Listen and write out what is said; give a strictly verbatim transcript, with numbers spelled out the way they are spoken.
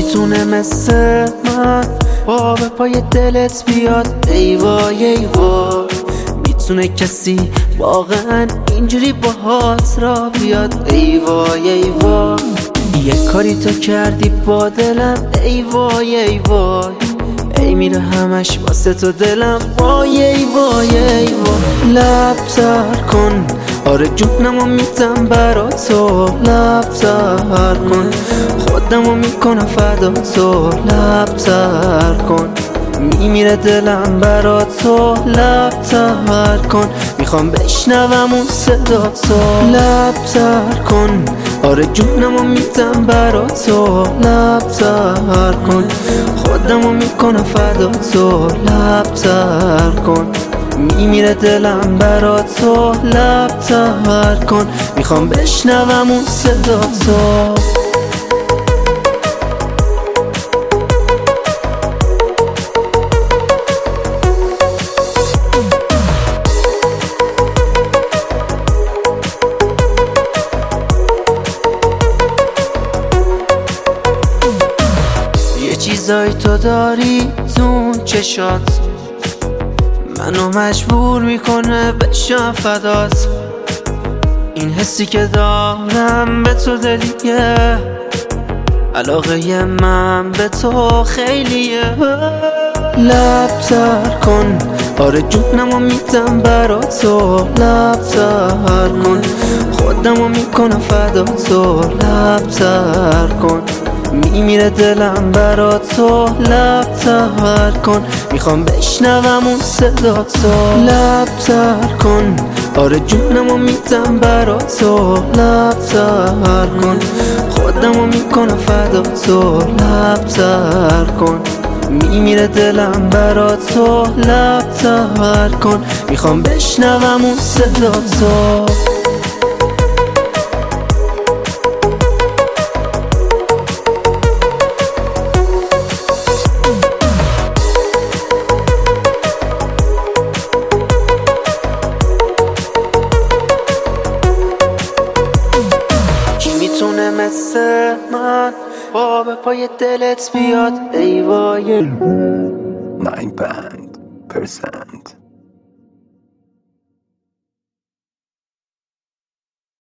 میتونه مثل من پا به پای دلت بیاد؟ ای وای ای وای، میتونه کسی واقعا اینجوری باهات را بیاد؟ ای وای ای وای، یه کاری تو کردی با دلم. ای وای ای وای، ای میره همش واسه تو دلم. وای ای وای ای وای، لب تر کن، آره جونمو میدم برا تو. لب تر کن، خودمو میکنم فدا تو. لب تر کن، میمیره دلم برا تو. لب تر کن، میخوام بشنوم اون صدا تو. لب تر کن، آره جونمو میدم برا تو. لب تر کن، خودمو میکنم فدا تو. لب تر کن، میمیره دلم برا تو. لب تر کن، میخوام بشنوم اون صدا تو. یه چیزایی تو داری تو چشات، منو مجبور میکنه بشم فدات. این حسی که دارم به تو دلیه، علاقه من به تو خیلیه. لب تر کن، آره جونمو میدم برا تو. لب تر کن، خودمو میکنم فدا تو. لب تر کن، میمیره دلم برا تو. لب تر کن، میخوام بشنوم اون صدا تو. لب تر کن، آره جونمو میدم برا تو. لب تر کن، خودمو میکنم فدا تو. لب تر کن، میمیره دلم برا تو. لب تر کن، میخوام بشنوم اون صدا تو. میتونه مثل من پا به پای دلت بیاد؟ ای وای nine band percent